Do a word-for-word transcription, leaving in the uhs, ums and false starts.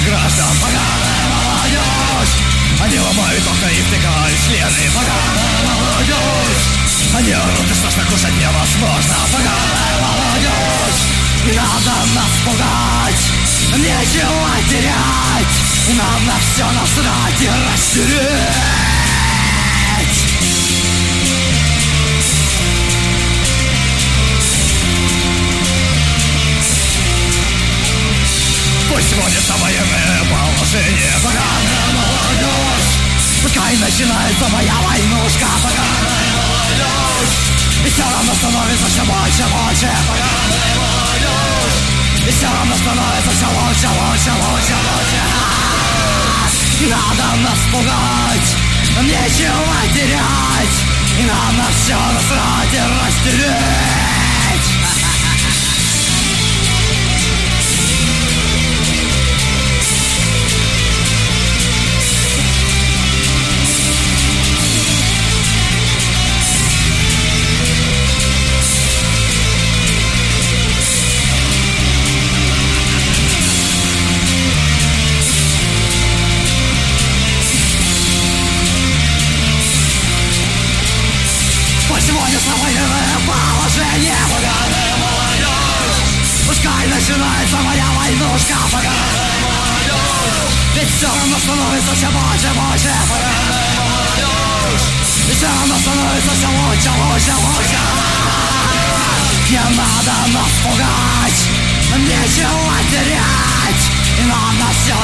граждан. Поганая молодежь, они ломают окна и втыкают члены. Поганая молодежь, они орут и страшно кушать невозможно. Поганая молодежь, не надо нас пугать, нечего терять, нам на все насрать и растереть. Пусть вводится военное положение. Поганая молодежь, пускай начинается моя войнушка. Поганая молодежь, и все равно становится все больше, больше. Поганая молодежь, и все равно становится все лучше, лучше, лучше, лучше. Не надо нас пугать, нам нечего терять, и нам на все насрать и растереть. Сегодняшнее военное положение. Поганая молодежь, пускай начинается моя войнушка. Поганая молодежь, ведь все равно становится все больше, больше. Поганая молодежь, и все равно становится все лучше, лучше, лучше. Не надо нас пугать, нам нечего терять, и нам на все